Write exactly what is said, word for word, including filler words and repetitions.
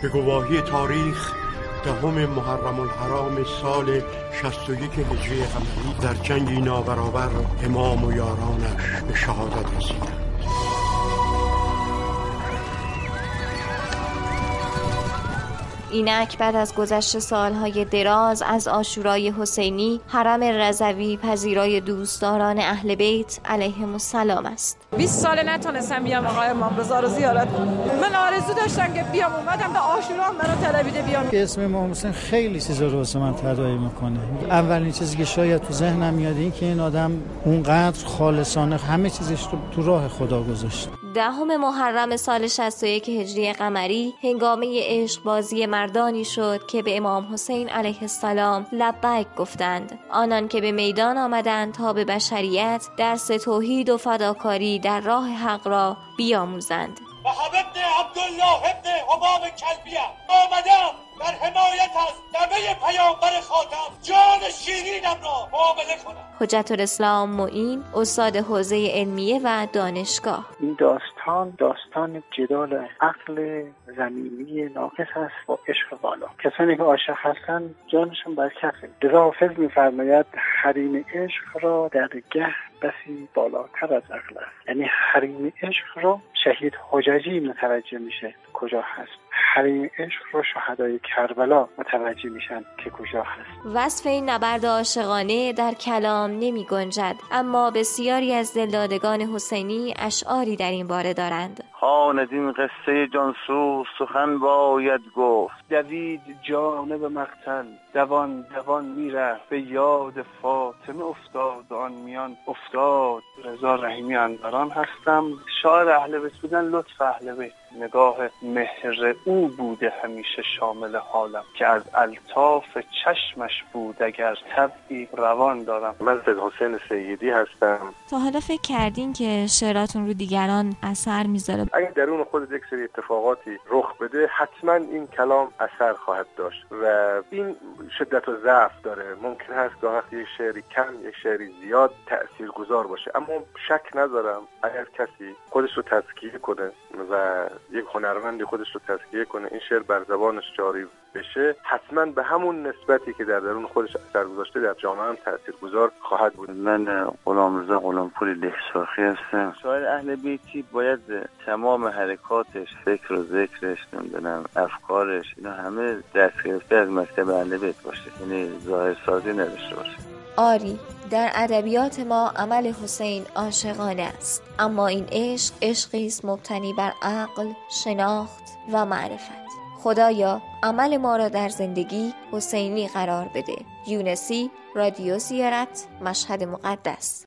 به گواهی تاریخ دهم محرم الحرام سال شصت و یک هجری قمری در جنگی نابرابر امام و یارانش به شهادت رسیدند. اینک بعد از گذشت سالهای دراز از عاشورای حسینی، حرم رضوی پذیرای دوستداران اهل بیت علیهم السلام است. بیست سال نتونستم بیام آقای امام رضا رو زیارت کنم. من آرزو داشتم که بیام، اومدم به عاشورا منو طلبیده بیام. اسم امام حسین خیلی چیزا رو واسه من تداعی میکنه. اولین چیزی که شاید تو ذهنم میاد این که این آدم اونقدر خالصانه همه چیزش رو تو راه خدا گذاشت. دهم محرم سال شصت و یک هجری قمری هنگامه عشق بازی مردانی شد که به امام حسین علیه السلام لبیک گفتند. آنان که به میدان آمدند تا به بشریت درس توحید و فداکاری در راه حق را بیاموزند. وهب ابن عبدالله ابن حباب کلبیه آمدم در حمایت از نوه پیامبر خاتم جان شیرینم را معامله کنم. حجت الاسلام معین، استاد حوزه علمیه و دانشگاه. این داستان داستان جدال عقل زمینی ناقص است با عشق بالا. کسانی که عاشق هستند جانشون بر کفه. لذا حافظ می‌فرماید حریم عشق را در گه بسی بالاتر از عقل است. یعنی حریم عشق را شهید حججی متوجه میشه کجا هست. حریم عشق رو شهدای کربلا متوجه میشن که کجا هست. وصف این نبرد عاشقانه در کلام نمی گنجد، اما بسیاری از دلدادگان حسینی اشعاری در این باره دارند. خواند این قصه جانسوز سخن باید گفت. دوید جانب مقتل دوان دوان میره به یاد فاطمه افتاد آن میان افتاد. رضا رحیمی اندران هستم. شاعر اهل بیت بودن، لطف اهل بیت، نگاه مهر او بوده همیشه شامل حالم که از الطاف چشمش بود اگر طبعی روان دارم. من سید حسین سیدی هستم. تا حالا فکر کردین که شعراتون رو دیگران اثر میذاره؟ اگر درون خود یک سری اتفاقاتی رخ بده حتما این کلام اثر خواهد داشت و این شدت و ضعف داره. ممکن هست که وقتی یک شعری کم یک شعری زیاد تاثیرگذار باشه، اما شک ندارم اگر کسی خودش رو تزکیه کنه و یک هنرمندی خودش رو تزکیه کنه این شعر بر زبانش جاری بشه، حتما به همون نسبتی که در درون خودش اثر گذاشته در جامعه هم تاثیرگذار خواهد بود. من غلامرضا غلامپور لهساخی هستم. شاعر اهل بیتی باید تمام حرکاتش، فکر و ذکرش، نمیدونم افکارش، اینا همه دست گرفته از مکتب اهل بیت باشه، یعنی ظاهر سازی نداشته باشه. آری، در ادبیات ما عمل حسین عاشقانه است، اما این عشق عشقی است مبتنی بر عقل، شناخت و معرفت. خدایا عمل ما را در زندگی حسینی قرار بده. یونسی، رادیو زیارت، مشهد مقدس.